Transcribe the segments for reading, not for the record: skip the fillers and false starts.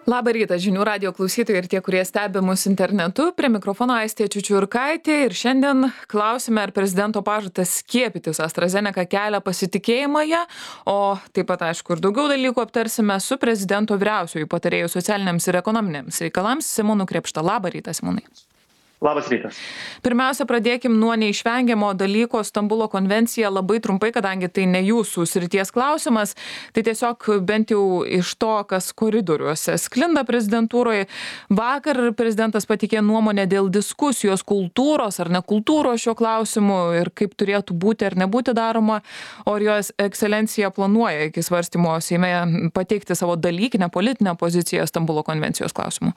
Labą rytą žinių radijo klausytojai ir tie, kurie stebi mus internetu. Prie mikrofono Aistė Čiučiurkaitė ir šiandien klausime, ar prezidento pažadas skiepytis AstraZeneca kelia pasitikėjimą ją, o taip pat, aišku, ir daugiau dalykų aptarsime su prezidento vyriausiuoju patarėju socialiniams ir ekonominiams reikalams Simonu Krėpšta. Labą rytą, Simonai. Labas rytas. Pirmiausia, pradėkim nuo neišvengiamo dalyko Stambulo konvencija labai trumpai, kadangi tai ne jūsų srities klausimas. Tai tiesiog bent jau iš to, kas koridoriuose sklinda prezidentūroje. Vakar prezidentas pateikė nuomonę dėl diskusijos kultūros ar nekultūros šio klausimu ir kaip turėtų būti ar nebūti daroma. O ar jos ekscelencija planuoja iki svarstymo Seime pateikti savo dalykinę politinę poziciją Stambulo konvencijos klausimu?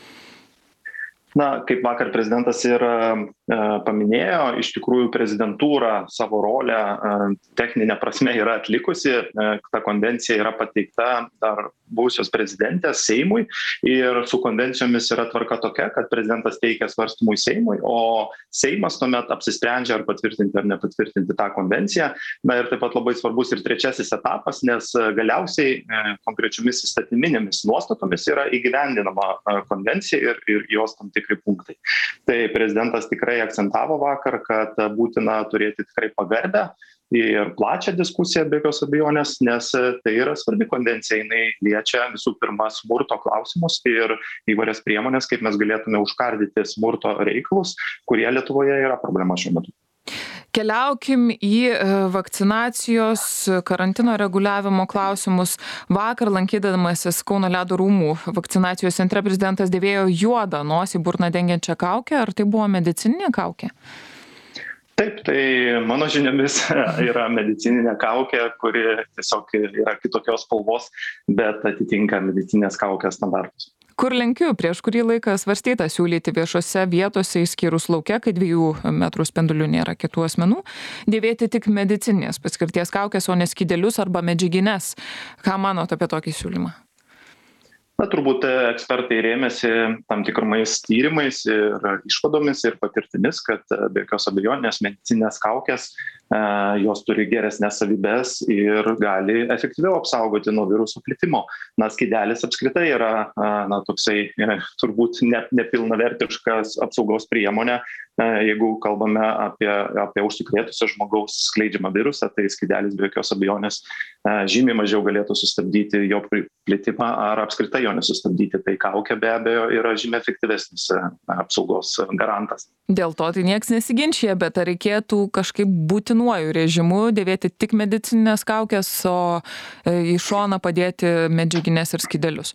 Na, kaip vakar prezidentas ir paminėjo, iš tikrųjų prezidentūra savo rolę techninė prasme yra atlikusi. Ta konvencija yra pateikta dar buvusios prezidentės Seimui ir su konvencijomis yra tvarka tokia, kad prezidentas teikia svarstymui Seimui, o Seimas tuomet apsisprendžia ar patvirtinti ar nepatvirtinti tą konvenciją. Na ir taip pat labai svarbus ir trečiasis etapas, nes galiausiai konkrečiomis įstatyminėmis nuostatomis yra įgyvendinama konvencija ir jos tam tikri punktai. Tai prezidentas tikrai akcentavo vakar, kad būtina turėti tikrai pagarbę ir plačią diskusiją be jokios abejonės, nes tai yra svarbi konvencija, jinai liečia visų pirma smurto klausimus ir įvairias priemonės, kaip mes galėtume užkardyti smurto reikalus, kurie Lietuvoje yra problema šiuo metu. Keliaukim į vakcinacijos, karantino reguliavimo klausimus. Vakar lankydamasis Kauno Ledo rūmų vakcinacijos centre prezidentas dėvėjo juodą nosį burną dengiančią kaukę. Ar tai buvo medicininė kaukė? Taip, tai mano žiniomis yra medicininė kaukė, kuri tiesiog yra kitokios spalvos, bet atitinka medicinės kaukės standartus. Kur lenkiu? Prieš kurį laiką svarstyta siūlyti viešose vietose, išskyrus lauke, kai 2 metrų spindulių nėra kitų asmenų, dėvėti tik medicinės paskirties kaukės, o ne skydelius arba medžiagines. Ką manot apie tokį siūlymą? Na, turbūt ekspertai rėmėsi tam tikrumais tyrimais ir išvadomis ir patirtimis, kad be jokios abejonės medicinės kaukės jos turi geresnės savybės ir gali efektyviau apsaugoti nuo viruso plitimo. Na, skydelis apskritai yra toksai turbūt nepilnavertiškas apsaugos priemonė. Jeigu kalbame apie užsikrėtusio žmogaus skleidžiamą virusą, tai skydelis be jokios abejonės žymiai mažiau galėtų sustabdyti jo plitimą ar apskritai jo nesustabdyti. Tai kaukė be abejo yra žymiai efektyvesnis apsaugos garantas. Dėl to tai nieks nesiginčia, bet ar reikėtų kažkaip būtinuoju režimu dėvėti tik medicinės kaukės, o į šoną padėti medžiagines ir skydelius?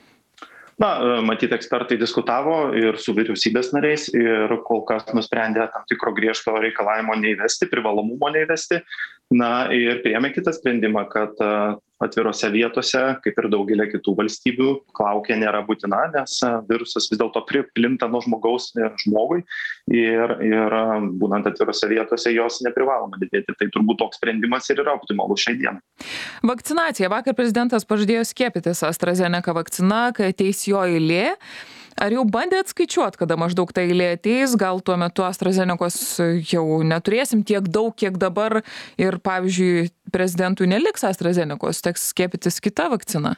Na, matyt, ekspertai diskutavo ir su vyriausybės nariais ir kol kas nusprendė tam tikro griežto reikalavimo neįvesti, privalomumo neįvesti. Na ir priėmė kitą sprendimą, kad atvirose vietose, kaip ir daugelį kitų valstybių, kaukė nėra būtina, nes virusas vis dėlto plinta nuo žmogaus žmogui ir būnant atvirose vietose jos neprivaloma dėvėti. Tai turbūt toks sprendimas ir yra optimalus šiai dienai. Vakcinacija. Vakar prezidentas pažadėjo skiepytis AstraZeneca vakcina, kai ateis jo eilė. Ar jau bandėt skaičiuoti, kada maždaug ta eilė ateis? Gal tuo metu AstraZenecos jau neturėsim tiek daug, kiek dabar ir, pavyzdžiui, prezidentui neliks AstraZenecos, teks skiepytis kita vakcina?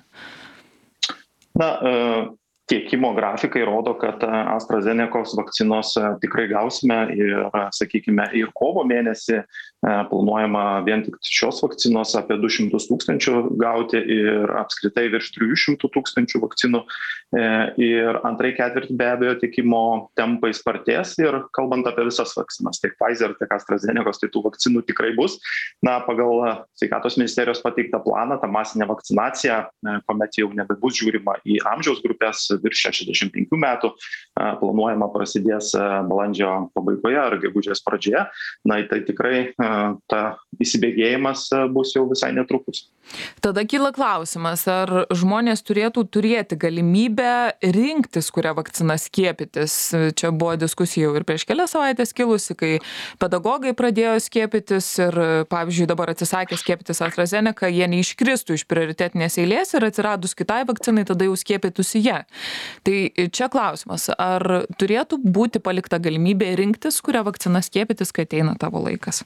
Na, tiekimo grafikai rodo, kad AstraZenecos vakcinos tikrai gausime ir, sakykime, ir kovo mėnesį planuojama vien tik šios vakcinos apie 200 000 gauti ir apskritai virš 300 000 vakcinų. Ir antrai ketvirtį be abejo tiekimo tempai spartės ir kalbant apie visas vakcinas, tiek Pfizer, tiek AstraZenecos, tai tų vakcinų tikrai bus. Na, pagal Sveikatos ministerijos pateiktą planą, ta masinė vakcinacija, kuomet jau nebebus žiūrima į amžiaus grupės virš 65 metų, planuojama prasidės balandžio pabaigoje ar gegužės pradžioje. Na, tai tikrai ta įsibėgėjimas bus jau visai netrukus. Tada kyla klausimas, ar žmonės turėtų turėti galimybę rinktis, kurią vakciną skiepytis. Čia buvo diskusija jau ir prieš kelias savaitės kilusi, kai pedagogai pradėjo skiepytis ir, pavyzdžiui, dabar atsisakė skiepytis AstraZeneca, jie neiškristų iš prioritetinės eilės ir atsiradus kitai vakcinai, tada jau skiepytųsi ją. Tai čia klausimas, ar turėtų būti palikta galimybė rinktis, kurią vakciną skiepytis, kai ateina tavo laikas?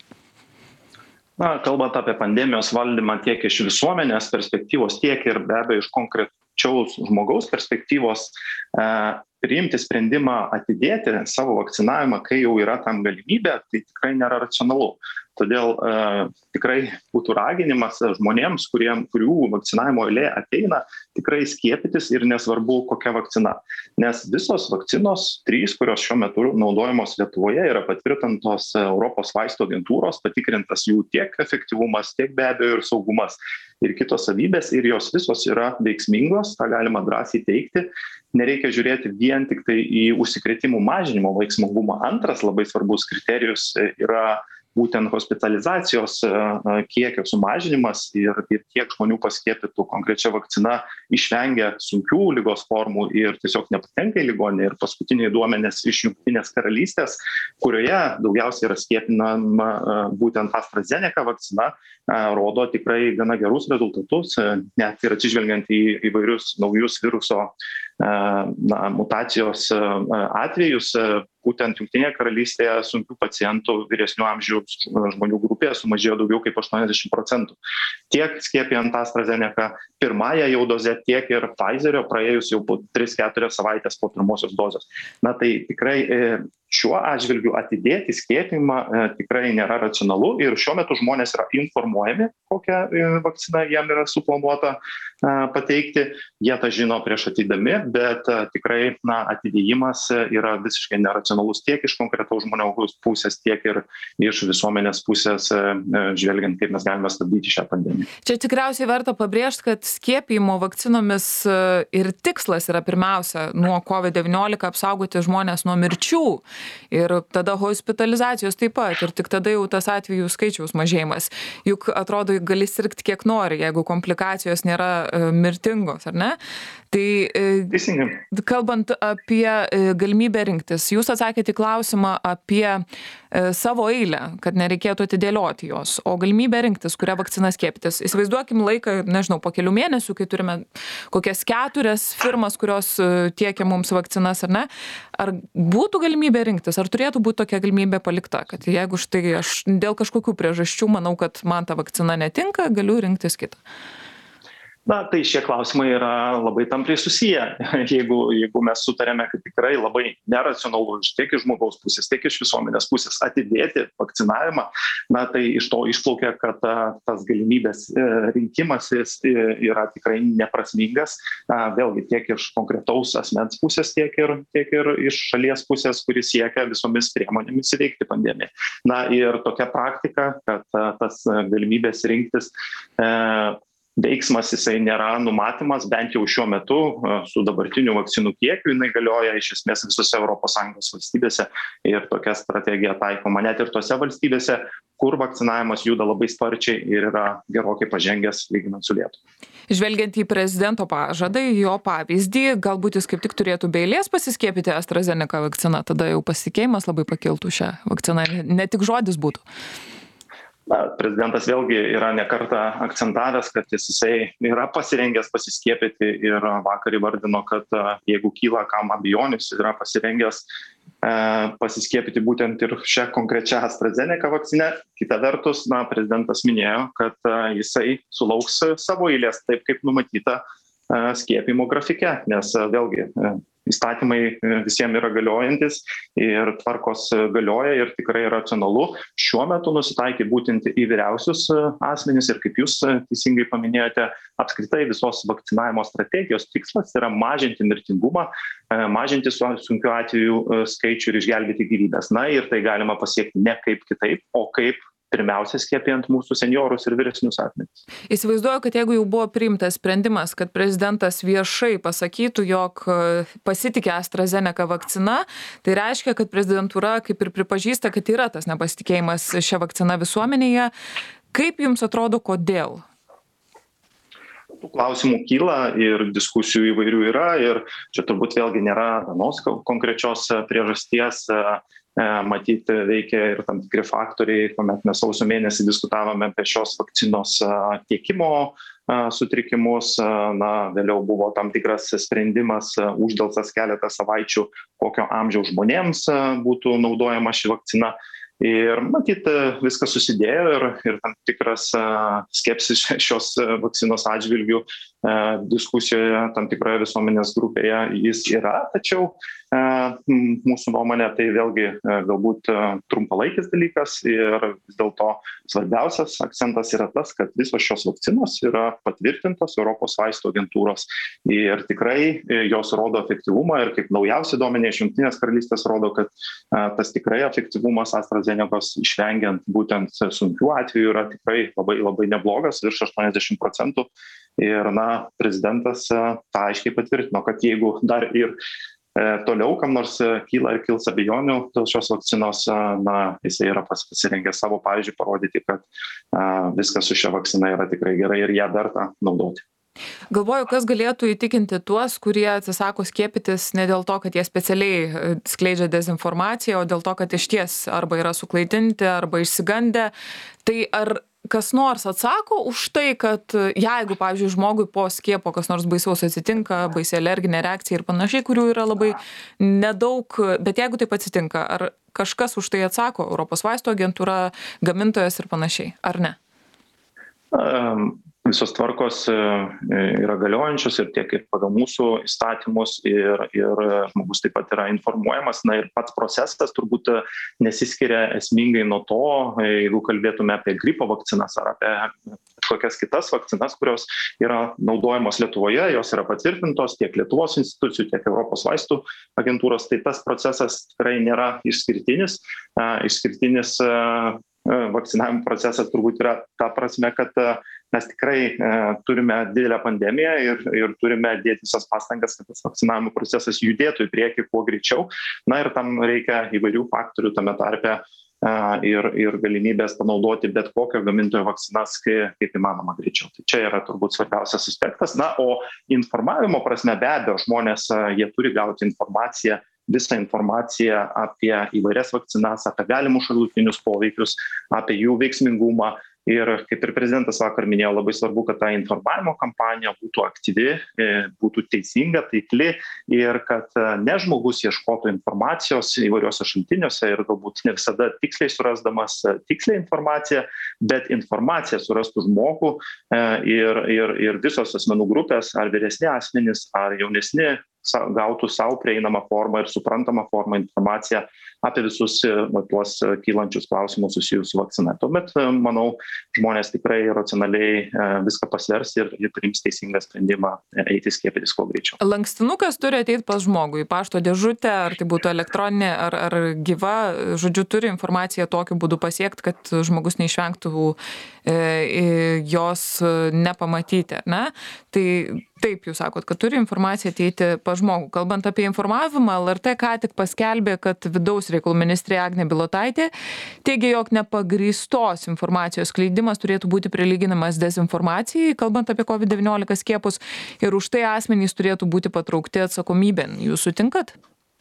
Na, kalbant apie pandemijos valdymą tiek iš visuomenės perspektyvos, tiek ir be abejo iš konkrečiaus žmogaus perspektyvos priimti sprendimą atidėti savo vakcinavimą, kai jau yra tam galimybė, tai tikrai nėra racionalu. Todėl tikrai būtų raginimas žmonėms, kurių vakcinavimo eilė ateina, tikrai skiepytis ir nesvarbu kokia vakcina. Nes visos vakcinos, 3, kurios šiuo metu naudojamos Lietuvoje, yra patvirtintos Europos vaistų agentūros, patikrintas jų tiek efektyvumas, tiek be abejo ir saugumas ir kitos savybės, ir jos visos yra veiksmingos, tą galima drąsiai teigti. Nereikia žiūrėti vien tik tai į užsikrėtimų mažinimo veiksmingumą. Antras labai svarbus kriterijus yra būtent hospitalizacijos kiekio sumažinimas ir kiek žmonių paskiepytų konkrečia vakcina išvengia sunkių ligos formų ir tiesiog nepatenka į ligoninę. Ir paskutiniai duomenys iš Jungtinės karalystės, kurioje daugiausiai yra skiepinama būtent AstraZeneca vakcina, rodo tikrai gana gerus rezultatus, net ir atsižvelgiant į įvairius naujus viruso mutacijos atvejus. Būtent Jungtinėje karalystėje sunkių pacientų vyresnių amžiaus žmonių grupėje sumažėjo daugiau kaip 80%. Tiek skiepijant AstraZeneca pirmąją jau dozę, tiek ir Pfizerio praėjus jau po 3-4 savaitės po pirmosios dozės. Na tai tikrai šiuo atžvilgiu atidėti skiepimą tikrai nėra racionalu ir šiuo metu žmonės yra informuojami, kokią vakciną jam yra suplanuota pateikti. Jie tą žino prieš ateidami, bet tikrai atidėjimas yra visiškai neracionalus tiek iš konkretaus žmogaus pusės, tiek ir iš visuomenės pusės, žvelgiant, kaip mes galime stabdyti šią pandemiją. Čia tikriausiai verta pabrėžti, kad skiepijimo vakcinomis ir tikslas yra pirmiausia nuo COVID-19 apsaugoti žmonės nuo mirčių. Ir tada hospitalizacijos taip pat. Ir tik tada jau tas atvejų skaičiaus mažėjimas. Juk atrodo, gali sirgti kiek nori, jeigu komplikacijos nėra mirtingos, ar ne? Tai kalbant apie galimybę rinktis, jūs atsakėte į klausimą apie savo eilę, kad nereikėtų atidėlioti jos, o galimybę rinktis, kurią vakciną skiepytis. Įsivaizduokim laiką, nežinau, po kelių mėnesių, kai turime kokias 4 firmas, kurios tiekia mums vakcinas, ar ne? Ar būtų galimybė rinktis, ar turėtų būti tokia galimybė palikta, kad jeigu štai aš dėl kažkokių priežasčių manau, kad man ta vakcina netinka, galiu rinktis kitą? Na, tai šie klausimai yra labai tampriai susiję. Jeigu mes sutarėme, kad tikrai labai neracionalu tiek iš žmogaus pusės, tiek iš visuomenės pusės atidėti vakcinavimą, na, tai iš to išplaukia, kad tas galimybės rinkimasis yra tikrai neprasmingas. Vėlgi tiek iš konkretaus asmens pusės, tiek ir iš šalies pusės, kuris siekia visomis priemonėmis įveikti pandemiją. Na ir tokia praktika, kad tas galimybės rinktis veiksmas jisai nėra numatomas, bent jau šiuo metu su dabartiniu vakcinų kiekiu, jinai galioja iš esmės visose ES valstybėse ir tokia strategija taikoma net ir tose valstybėse, kur vakcinavimas juda labai sparčiai ir yra gerokai pažengęs lyginant su Lietuva. Žvelgiant į prezidento pažadą, jo pavyzdį, galbūt jis kaip tik turėtų be eilės pasiskiepyti AstraZeneca vakciną, tada jau pasitikėjimas labai pakiltų šią vakciną, ne tik žodis būtų. Prezidentas vėlgi yra ne kartą akcentavęs, kad jisai yra pasirengęs pasiskiepyti ir vakar įvardino, kad jeigu kyla kam abejonės, yra pasirengęs pasiskiepyti būtent ir šią konkrečią AstraZeneca vakciną. Kita vertus, prezidentas minėjo, kad jisai sulauks savo eilės taip, kaip numatyta skiepimo grafike, nes vėlgi įstatymai visiems yra galiojantis ir tvarkos galioja ir tikrai racionalu šiuo metu nusitaikyti būtent į vyriausius asmenis ir kaip jūs teisingai paminėjote, apskritai visos vakcinavimo strategijos tikslas yra mažinti mirtingumą, mažinti sunkių atvejų skaičių ir išgelbėti gyvybės. Na ir tai galima pasiekti ne kaip kitaip, o kaip pirmiausia skiepijant mūsų seniorus ir vyresnius asmenis. Įsivaizduoju, kad jeigu jau buvo priimtas sprendimas, kad prezidentas viešai pasakytų, jog pasitikė AstraZeneca vakcina, tai reiškia, kad prezidentūra kaip ir pripažįsta, kad yra tas nepasitikėjimas šią vakciną visuomenėje. Kaip jums atrodo, kodėl? Tų klausimų kyla ir diskusijų įvairių yra ir čia turbūt vėlgi nėra vienos konkrečios priežasties. Matyti veikia ir tam tikri faktoriai, kuomet mes sausio mėnesį diskutavome apie šios vakcinos tiekimo sutrikimus, vėliau buvo tam tikras sprendimas uždelstas keletą savaičių, kokio amžiaus žmonėms būtų naudojama ši vakcina. Ir matyt, viskas susidėjo ir tam tikras skepsis šios vakcinos atžvilgių diskusijoje tam tikroje visuomenės grupėje jis yra, tačiau mūsų nuomonė tai vėlgi galbūt trumpalaikis dalykas ir vis dėlto svarbiausias akcentas yra tas, kad visos šios vakcinos yra patvirtintos Europos vaistų agentūros ir tikrai jos rodo efektyvumą ir kaip naujausi duomeniai iš Jungtinės karalystės rodo, kad tas tikrai efektyvumas AstraZenecos išvengiant būtent sunkių atvejų yra tikrai labai, labai neblogas, virš 80%. Ir, prezidentas tą aiškiai patvirtino, kad jeigu dar ir toliau kam nors kyla ir kils abejonių dėl šios vakcinos, jisai yra pasirengęs savo pavyzdžiu parodyti, kad viskas su šia vakcina yra tikrai gerai ir ją verta naudoti. Galvoju, kas galėtų įtikinti tuos, kurie atsisako skiepytis ne dėl to, kad jie specialiai skleidžia dezinformaciją, o dėl to, kad išties arba yra suklaidinti, arba išsigandę. Tai ar kas nors atsako už tai, kad jeigu, pavyzdžiui, žmogui po skiepo kas nors baisaus atsitinka, baisi alerginė reakcija ir panašiai, kurių yra labai nedaug, bet jeigu taip atsitinka, ar kažkas už tai atsako, Europos vaistų agentūra, gamintojas ir panašiai, ar ne? Visos tvarkos yra galiojančios ir tiek ir pagal mūsų įstatymus ir žmogus taip pat yra informuojamas. Ir pats procesas turbūt nesiskiria esmingai nuo to, jeigu kalbėtume apie gripo vakcinas ar apie kokias kitas vakcinas, kurios yra naudojamos Lietuvoje, jos yra patvirtintos tiek Lietuvos institucijų, tiek Europos vaistų agentūros. Tai tas procesas tikrai nėra išskirtinis. Išskirtinis vakcinavimo procesas turbūt yra ta prasme, kad mes tikrai turime didelę pandemiją ir turime dėti visas pastangas, kad tas vakcinavimo procesas judėtų į priekį kuo greičiau. Ir tam reikia įvairių faktorių tame tarpe ir galimybės panaudoti bet kokio gamintojo vakcinas kaip įmanoma greičiau. Tai čia yra turbūt svarbiausias aspektas. O informavimo prasme be abejo žmonės, jie turi gauti informaciją, visą informaciją apie įvairias vakcinas, apie galimus šalutinius poveikius, apie jų veiksmingumą. Ir kaip ir prezidentas vakar minėjo, labai svarbu, kad ta informavimo kampanija būtų aktyvi, būtų teisinga, taikli ir kad ne žmogus ieškotų informacijos įvairiuose šaltiniuose ir galbūt ne visada tiksliai surasdamas tikslią informaciją, bet informaciją surastų žmogų ir visos asmenų grupės, ar vyresni asmenys, ar jaunesni, gautų savo prieinamą formą ir suprantamą formą informaciją apie visus tuos kylančius klausimus susijusius su vakcina. Tuomet, manau, žmonės tikrai racionaliai viską pasvers ir priims teisingą sprendimą eiti skiepytis kuo greičiau. Lankstinukas turi ateiti pas žmogų į pašto dėžutę, ar tai būtų elektroninė, ar gyva, žodžiu, turi informaciją tokiu būdu pasiekti, kad žmogus neišvengtų jos nepamatyti, ne? Tai taip jūs sakot, kad turi informacija ateiti pas žmogų. Kalbant apie informavimą, LRT ką tik paskelbė, kad vidaus reikalų ministrė Agnė Bilotaitė teigia, jog nepagrįstos informacijos skleidimas turėtų būti prilyginamas dezinformacijai, kalbant apie COVID-19 skiepus, ir už tai asmenys turėtų būti patraukti atsakomybėn. Jūs sutinkat?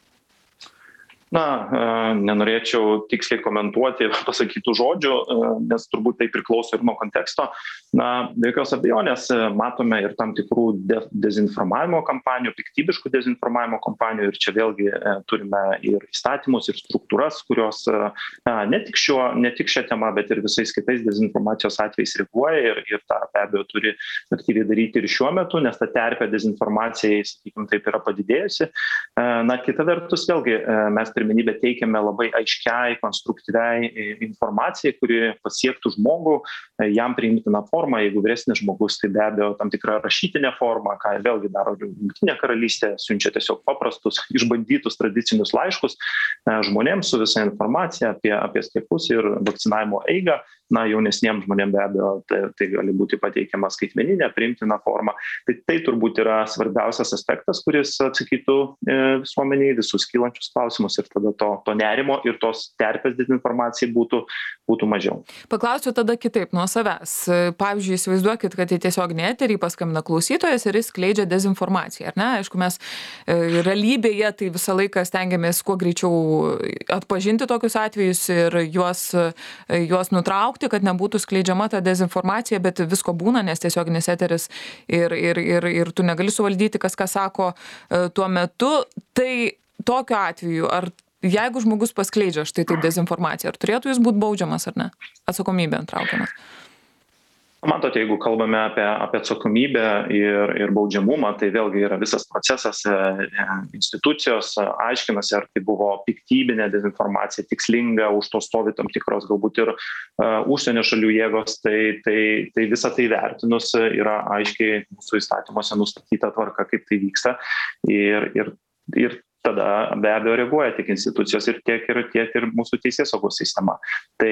Nenorėčiau tiksliai komentuoti pasakytų žodžių, nes turbūt tai priklauso ir nuo konteksto. Be jokios abejonės matome ir tam tikrų dezinformavimo kampanijų, piktybiškų dezinformavimo kampanijų ir čia vėlgi turime ir įstatymus, ir struktūras, kurios ne tik šią temą, bet ir visais kitais dezinformacijos atvejais reaguoja ir tą be abejo turi aktyviai daryti ir šiuo metu, nes ta terpė dezinformacijai, sakykime, taip yra padidėjusi. Kita vertus, vėlgi mes pirmenybę teikiame labai aiškiai, konstruktyviai informacijai, kuri pasiektų žmogų, jam priimtiną formą. Jeigu vyresnis žmogus, tai be abejo tam tikra rašytinė forma, ką vėlgi daro Jungtinė karalystė, siunčia tiesiog paprastus, išbandytus tradicinius laiškus žmonėms su visa informacija apie skiepus ir vakcinavimo eigą. Jaunesniems žmonėms be abejo tai gali būti pateikiama skaitmeninė, priimtina forma. Tai turbūt yra svarbiausias aspektas, kuris atsakytų visuomeniai visus kylančius klausimus ir tada to nerimo ir tos terpės dezinformacijai būtų mažiau. Paklausiu tada kitaip nuo savęs. Pavyzdžiui, įsivaizduokit, kad į tiesioginį eterį paskambina klausytojas ir jis skleidžia dezinformaciją, ar ne? Aišku, mes realybėje tai visą laiką stengiamės kuo greičiau atpažinti tokius atvejus ir juos nutraukti, kad nebūtų skleidžiama ta dezinformacija, bet visko būna, nes tiesioginis eteris ir tu negali suvaldyti, kas ką sako tuo metu. Tai tokiu atveju, ar jeigu žmogus paskleidžia štai taip dezinformaciją, ar turėtų jis būti baudžiamas ar ne? Atsakomybėn traukiamas? Matote, jeigu kalbame apie atsakomybę ir baudžiamumą, tai vėlgi yra visas procesas, institucijos aiškinasi, ar tai buvo piktybinė dezinformacija, tikslinga, už to stovi tam tikros galbūt ir užsienio šalių jėgos, tai visą tai vertinus yra aiškiai mūsų įstatymuose nustatyta tvarka, kaip tai vyksta ir tada be abejo reaguoja tiek institucijos ir tiek ir mūsų teisėsaugos sistema. Tai,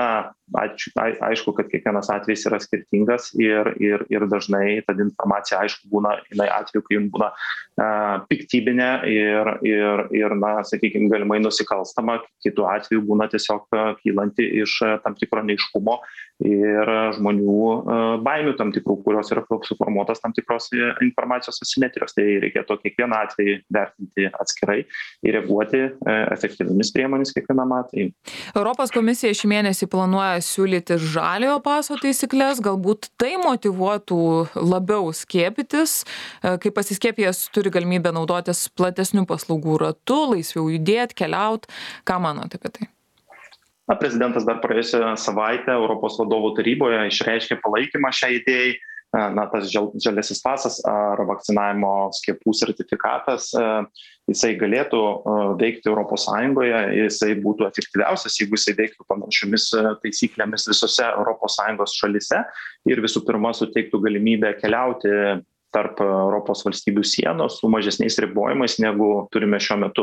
aišku, kad kiekvienas atvejis yra skirtingas ir dažnai ta informacija, aišku, būna, atveju, kai jums būna piktybinė ir sakykime, galimai nusikalstama, kitų atveju būna tiesiog kylanti iš tam tikro neaiškumo ir žmonių baimių tam tikrų, kurios yra suformuotas tam tikros informacijos asimetrijos. Tai reikėtų kiekvieną atvejį vertinti atskirai ir reaguoti efektyvimis priemonėmis kiekvienam atvejui. Europos komisija šį mėnesį planuoja siūlyti žaliojo paso taisyklės, galbūt tai motyvuotų labiau skiepytis, kai pasiskiepijęs turi galimybę naudotis platesnių paslaugų ratu, laisviau judėti, keliauti. Ką manote apie tai? Prezidentas dar praėjusią savaitę Europos vadovų taryboje išreiškė palaikymą šiai idėjai. Tas žaliasis pasas ar vakcinavimo skiepų sertifikatas, jisai galėtų veikti Europos Sąjungoje, jisai būtų efektyviausias, jeigu jisai veiktų panašiomis taisyklėmis visose Europos Sąjungos šalyse ir visų pirma suteiktų galimybę keliauti tarp Europos valstybių sienos su mažesniais ribojimais, negu turime šiuo metu.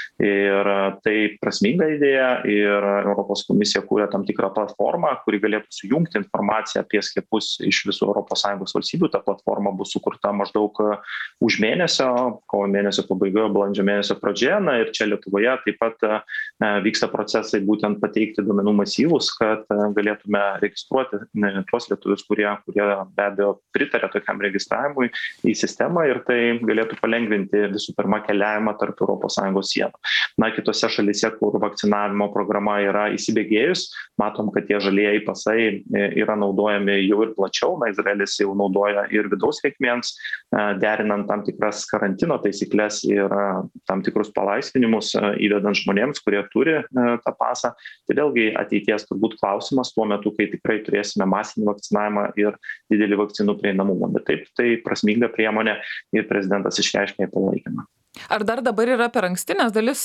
Ir tai prasminga idėja ir Europos komisija kūrė tam tikrą platformą, kuri galėtų sujungti informaciją apie skiepus iš visų ES valstybių. Ta platforma bus sukurta maždaug už mėnesio, kovo mėnesio pabaigoje, balandžio mėnesio pradžioje. Ir čia Lietuvoje taip pat vyksta procesai būtent pateikti duomenų masyvus, kad galėtume registruoti tuos lietuvius, kurie be abejo pritarė tokiam registravimui į sistemą ir tai galėtų palengvinti visų pirma keliavimą tarp ES sienų. Kitose šalyse, kur vakcinavimo programa yra įsibėgėjus, matom, kad tie žalieji pasai yra naudojami jau ir plačiau. Izraelis jau naudoja ir vidaus reikmėms, derinant tam tikras karantino taisyklės ir tam tikrus palaisvinimus įvedant žmonėms, kurie turi tą pasą. Tai vėlgi ateities turbūt klausimas tuo metu, kai tikrai turėsime masinį vakcinavimą ir didelį vakcinų prieinamumą. Bet taip, tai prasminga priemonė ir prezidentas išreiškė palaikymą. Ar dar dabar yra per anksti, nes dalis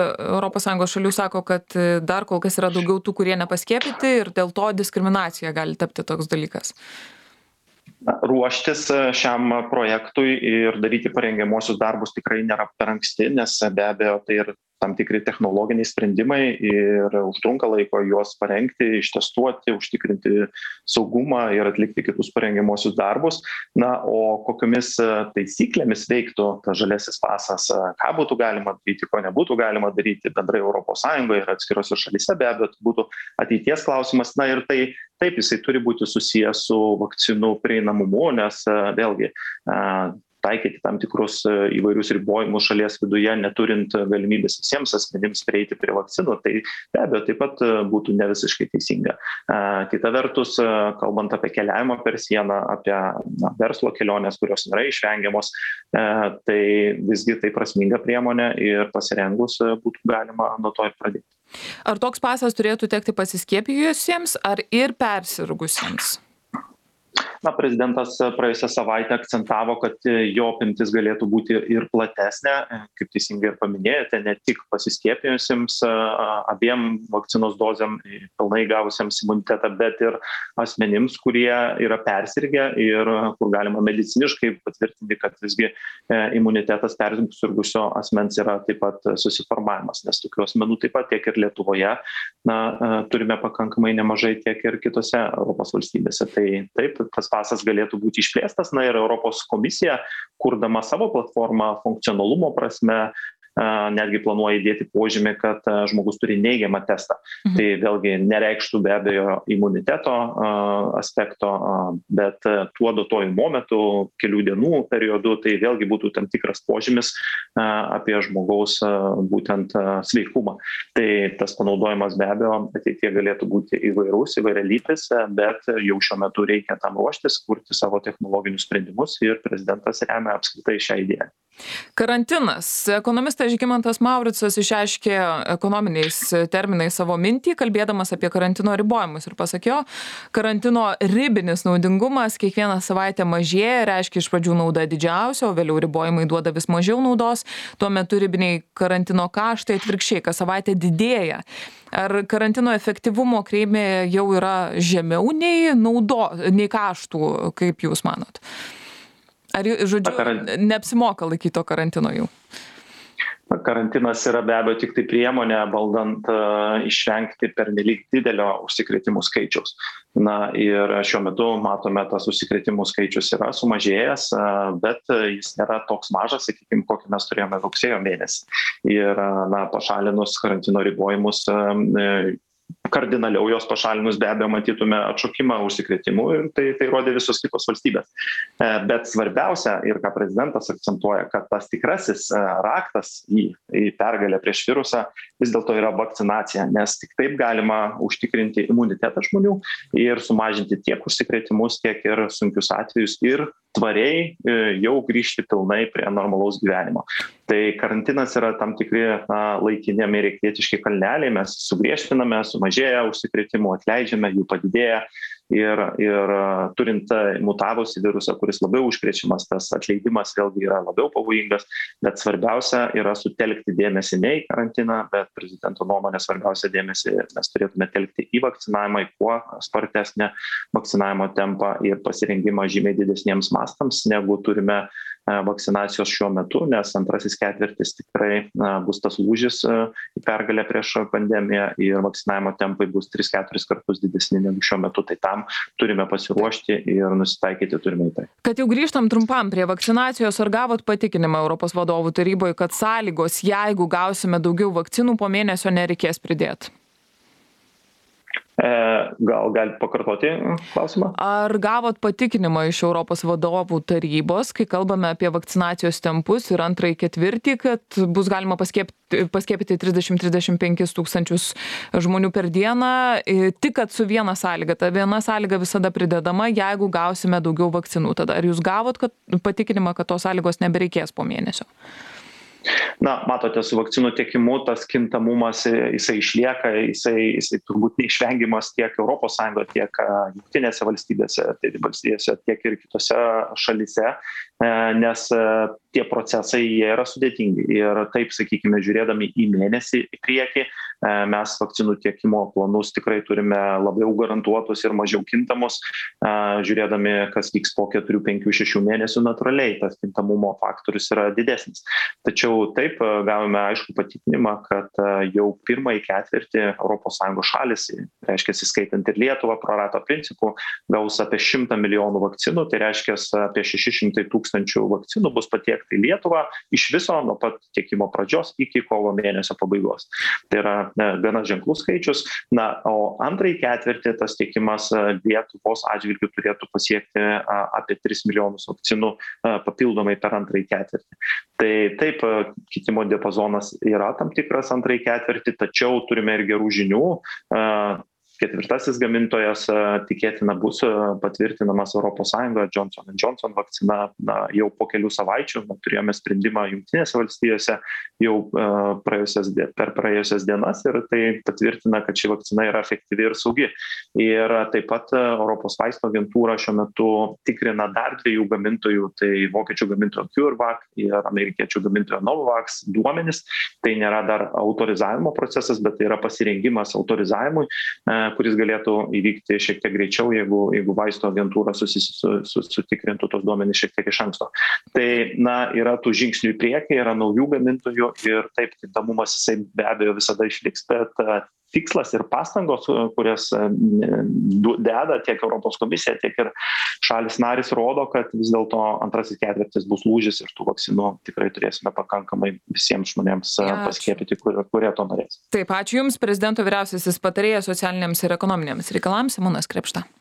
ES šalių sako, kad dar kol kas yra daugiau tų, kurie nepaskiepyti ir dėl to diskriminacija gali tapti toks dalykas? Ruoštis šiam projektui ir daryti parengiamuosius darbus tikrai nėra per anksti, nes be abejo tai ir tam tikri technologiniai sprendimai ir užtrunka laiko juos parengti, ištestuoti, užtikrinti saugumą ir atlikti kitus parengiamuosius darbus. O kokiomis taisyklėmis veiktų tas žaliasis pasas, ką būtų galima daryti, ko nebūtų galima daryti bendrai ES ir atskirose šalyse, be abejo, tai būtų ateities klausimas. Ir tai taip, jisai turi būti susijęs su vakcinų prieinamumu, nes vėlgi taikyti tam tikrus įvairius ribojimus šalies viduje, neturint galimybės visiems asmenims prieiti prie vakcinų, tai be abejo taip pat būtų ne visiškai teisinga. Kita vertus, kalbant apie keliavimą per sieną, apie verslo kelionės, kurios nėra išvengiamos, tai visgi tai prasminga priemonė ir pasirengus būtų galima nuo to ir pradėti. Ar toks pasas turėtų tekti pasiskiepijusiems ar ir persirgusiems? Prezidentas praėjusią savaitę akcentavo, kad jo apimtis galėtų būti ir platesnė, kaip teisingai ir paminėjote, ne tik pasiskiepijusiems abiem vakcinos dozėm pilnai gavusiems imunitetą, bet ir asmenims, kurie yra persirgę ir kur galima mediciniškai patvirtinti, kad visgi imunitetas persirgusio asmens yra taip pat susiformavimas, nes tokių asmenų taip pat tiek ir Lietuvoje turime pakankamai nemažai, tiek ir kitose Europos valstybėse. Tai taip, tas pasas galėtų būti išplėstas, ir Europos komisija, kurdama savo platformą funkcionalumo prasme, netgi planuoja įdėti požymį, kad žmogus turi neigiamą testą. Tai vėlgi nereikštų be abejo imuniteto aspekto, bet tuo duotuoju momentu, kelių dienų periodu, tai vėlgi būtų tam tikras požymis, apie žmogaus būtent sveikumą. Tai tas panaudojimas be abejo ateityje galėtų būti įvairus, įvairialypis, bet jau šiuo metu reikia tam ruoštis, kurti savo technologinius sprendimus ir prezidentas remia apskritai šią idėją. Karantinas. Ekonomistas Žygimantas Mauricas išreiškė ekonominiais terminais savo mintį, kalbėdamas apie karantino ribojimus ir pasakė, karantino ribinis naudingumas kiekvieną savaitę mažėja, reiškia iš pradžių nauda didžiausia, o vėliau ribojimai duoda vis mažiau naudos, tuo metu ribiniai karantino kaštai atvirkščiai, kas savaitę didėja. Ar karantino efektyvumo kreivė jau yra žemiau nei kaštų, kaip jūs manot? Ar, žodžiu, neapsimoka laikyti to karantino jau? Karantinas yra be abejo tik tai priemonė, bandant išvengti pernelyg didelio užsikrėtimų skaičiaus. Na ir šiuo metu matome, tas užsikrėtimų skaičius yra sumažėjęs, bet jis nėra toks mažas, sakykime, kokį mes turėjome rugsėjo mėnesį. Ir pašalinus karantino ribojimus, kardinaliau jos pašalinus be abejo matytume atšokimą užsikrėtimų ir tai rodė visos kitos valstybės. Bet svarbiausia, ir ką prezidentas akcentuoja, kad tas tikrasis raktas į pergalę prieš virusą vis dėlto yra vakcinacija, nes tik taip galima užtikrinti imunitetą žmonių ir sumažinti tiek užsikrėtimus, tiek ir sunkius atvejus ir tvariai jau grįžti pilnai prie normalaus gyvenimo. Tai karantinas yra tam tikri laikini amerikietiški kalneliai, mes sugriežtiname, sumažėja užsikrėtimų, atleidžiame, jų padidėja ir turint mutavusį virusą, kuris labiau užkrečiamas, tas atleidimas vėlgi yra labiau pavojingas, bet svarbiausia yra sutelkti dėmesį ne į karantiną, bet prezidento nuomonė svarbiausia dėmesį mes turėtume telkti į vakcinavimą, į kuo spartesnę vakcinavimo tempą ir pasirengimą žymiai didesniems mastams, negu turime vakcinacijos šiuo metu, nes antrasis ketvirtis tikrai bus tas lūžis į pergalę prieš pandemiją ir vakcinavimo tempai bus 3-4 kartus didesni negu šiuo metu. Tai tam turime pasiruošti ir nusitaikyti turime į tai. Kad jau grįžtam trumpam prie vakcinacijos, ar gavot patikinimą Europos vadovų taryboje, kad sąlygos, jeigu gausime daugiau vakcinų, po mėnesio nereikės pridėti? Gal galite pakartoti klausimą? Ar gavot patikinimą iš Europos vadovų tarybos, kai kalbame apie vakcinacijos tempus ir antrąjį ketvirtį, kad bus galima paskiepyti 30-35 tūkstančius žmonių per dieną, tik kad su viena sąlyga. Ta viena sąlyga visada pridedama, jeigu gausime daugiau vakcinų. Tada ar jūs gavot patikinimą, kad tos sąlygos nebereikės po mėnesio? Matote, su vakcinų tiekimu tas kintamumas, jisai išlieka, jisai turbūt neišvengiamas tiek ES, tiek jungtinėse valstybėse, tiek ir kitose šalyse, nes tie procesai jie yra sudėtingi. Ir taip, sakykime, žiūrėdami į mėnesį į priekį, mes vakcinų tiekimo planus tikrai turime labiau garantuotus ir mažiau kintamus, žiūrėdami, kas vyks po 4, 5, 6 mėnesių, natūraliai tas kintamumo faktorius yra didesnis. Tačiau taip gavome aišku patikinimą, kad jau pirmąjį ketvirtį ES šalis, reiškia, įskaitant ir Lietuvą, pro rato principų, gaus apie 100 milijonų vakcinų, tai reiškia, apie 600 tūkstančių vakcinų bus patiekta į Lietuvą iš viso nuo pat tiekimo pradžios iki kovo mėnesio pabaigos. Tai yra gana ženklus skaičius. O antrąjį ketvirtį tas tiekimas Lietuvos atžvilgių turėtų pasiekti apie 3 milijonus vakcinų papildomai per antrąjį ketvirtį. Tai taip, kitimo diapazonas yra tam tikras antrąjį ketvirtį, tačiau turime ir gerų žinių. Ketvirtasis gamintojas tikėtina bus patvirtinamas ES, Johnson & Johnson vakcina jau po kelių savaičių. Turėjome sprendimą Jungtinėse valstijose jau per praėjusias dienas ir tai patvirtina, kad ši vakcina yra efektyvi ir saugi. Ir taip pat Europos vaistų agentūra šiuo metu tikrina dar 2 gamintojų, tai vokiečių gamintojo CureVac ir amerikiečių gamintojo Novavax duomenis. Tai nėra dar autorizavimo procesas, bet tai yra pasirengimas autorizavimui, kuris galėtų įvykti šiek tiek greičiau, jeigu vaistų agentūra sutikrintų tos duomenys šiek tiek iš anksto. Tai yra tų žingsnių į priekį, yra naujų gamintojų ir taip, kintamumas jisai be abejo visada išliks, bet tikslas ir pastangos, kurias deda tiek Europos komisija, tiek ir šalis narys rodo, kad vis dėlto antrasis ketvirtis bus lūžis ir tų vakcinų tikrai turėsime pakankamai visiems žmonėms paskiepyti, kurie to norės. Taip, ačiū Jums, prezidento vyriausiasis patarėjas socialiniams ir ekonominiams reikalams Simonas Krėpšta.